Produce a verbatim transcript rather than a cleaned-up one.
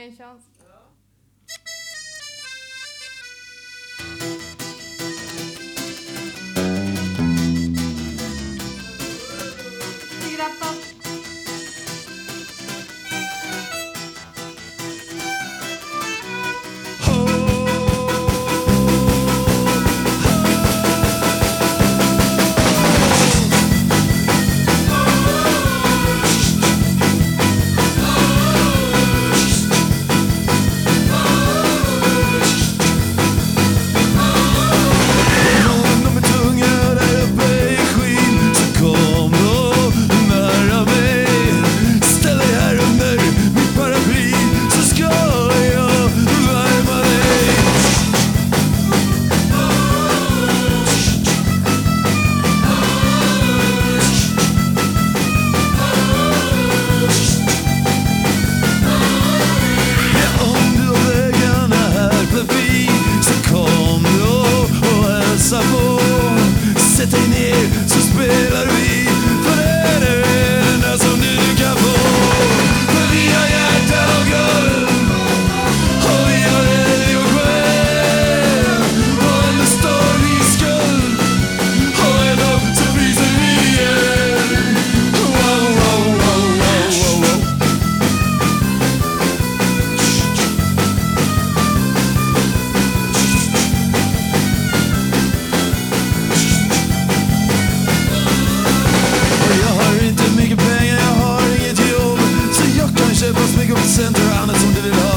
en chans. Grattas. Sätt dig ner så spelar vi, för det är det enda som du kan få. För vi har hjärta och guld, och vi har älg och själ, och ändå står vi i skuld, och ändå så fryser vi ihjäl. Wow, wow, wow, wow, wow, wow. Köpa smyck och presenter och annat som du vill ha.